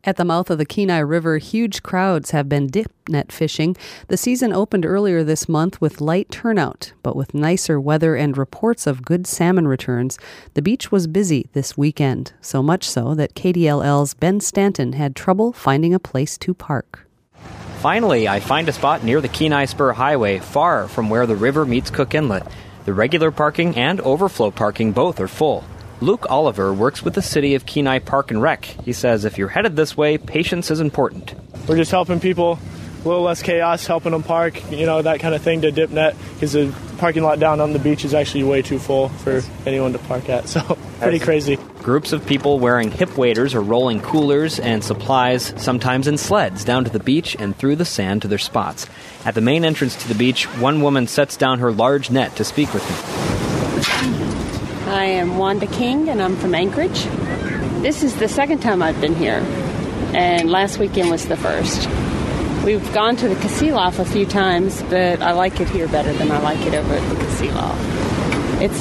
At the mouth of the Kenai River, huge crowds have been dip net fishing. The season opened earlier this month with light turnout, but with nicer weather and reports of good salmon returns, the beach was busy this weekend, so much so that KDLL's Ben Stanton had trouble finding a place to park. Finally, I find a spot near the Kenai Spur Highway, far from where the river meets Cook Inlet. The regular parking and overflow parking both are full. Luke Oliver works with the City of Kenai Park and Rec. He says if you're headed this way, patience is important. We're just helping people, a little less chaos, helping them park, that kind of thing to dip net, because the parking lot down on the beach is actually way too full for anyone to park at, so pretty crazy. Groups of people wearing hip waders are rolling coolers and supplies, sometimes in sleds, down to the beach and through the sand to their spots. At the main entrance to the beach, one woman sets down her large net to speak with me. I am Wanda King, and I'm from Anchorage. This is the second time I've been here, and last weekend was the first. We've gone to the Kasilof a few times, but I like it here better than I like it over at the Kasilof. It's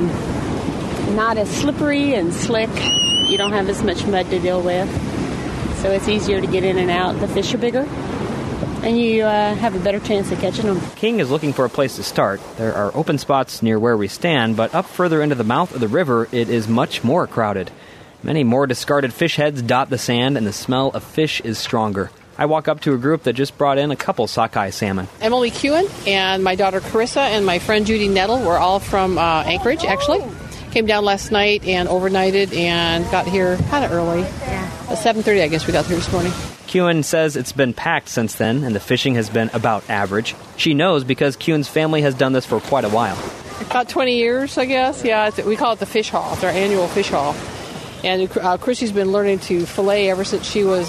not as slippery and slick. You don't have as much mud to deal with, so it's easier to get in and out. The fish are bigger, and you have a better chance of catching them. King is looking for a place to start. There are open spots near where we stand, but up further into the mouth of the river, it is much more crowded. Many more discarded fish heads dot the sand, and the smell of fish is stronger. I walk up to a group that just brought in a couple sockeye salmon. Emily Kewen and my daughter Carissa and my friend Judy Nettle were all from Anchorage, actually. Came down last night and overnighted and got here kind of early. Yeah. At 7:30, I guess we got here this morning. Kewen says it's been packed since then, and the fishing has been about average. She knows because Kewen's family has done this for quite a while. About 20 years, I guess. Yeah, we call it the fish haul. It's our annual fish haul. And Chrissy's been learning to fillet ever since she was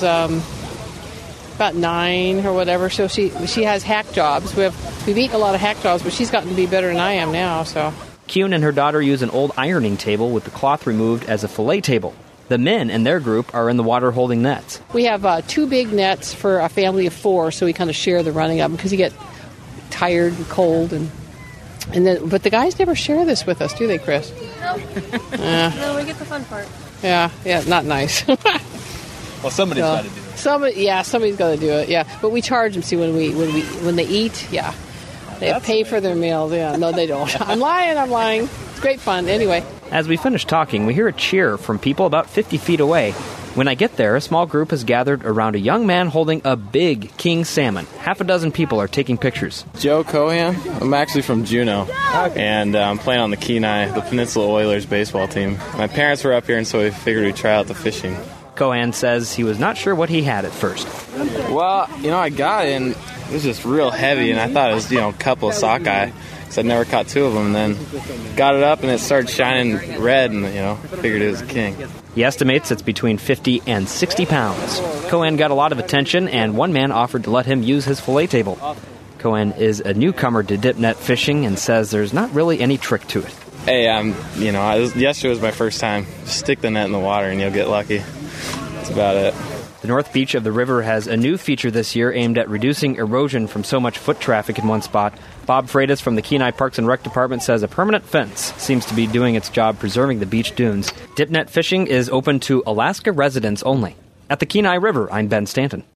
about 9 or whatever. So she has hack jobs. We've eaten a lot of hack jobs, but she's gotten to be better than I am now. So Kewen and her daughter use an old ironing table with the cloth removed as a fillet table. The men in their group are in the water holding nets. We have 2 big nets for a family of 4, so we kind of share the running of them because you get tired and cold. But the guys never share this with us, do they, Chris? No. No, we get the fun part. Yeah, not nice. Well, somebody's got to do it. Somebody's got to do it. Yeah, but we charge them. See, when they eat, yeah, they pay for their meals. Yeah, no, they don't. I'm lying. It's great fun. Anyway. As we finish talking, we hear a cheer from people about 50 feet away. When I get there, a small group has gathered around a young man holding a big king salmon. Half a dozen people are taking pictures. Joe Cohan. I'm actually from Juneau, and I'm playing on the Peninsula Oilers baseball team. My parents were up here, and so we figured we'd try out the fishing. Cohan says he was not sure what he had at first. Well, I got it, and it was just real heavy, and I thought it was, a couple of sockeye. I'd never caught 2 of them, and then got it up and it started shining red, and figured it was a king. He estimates it's between 50 and 60 pounds. Cohen got a lot of attention, and one man offered to let him use his fillet table. Cohen is a newcomer to dip net fishing and says there's not really any trick to it. Hey, yesterday was my first time. Just stick the net in the water and you'll get lucky. That's about it. The North Beach of the river has a new feature this year aimed at reducing erosion from so much foot traffic in one spot. Bob Freitas from the Kenai Parks and Rec Department says a permanent fence seems to be doing its job preserving the beach dunes. Dip net fishing is open to Alaska residents only. At the Kenai River, I'm Ben Stanton.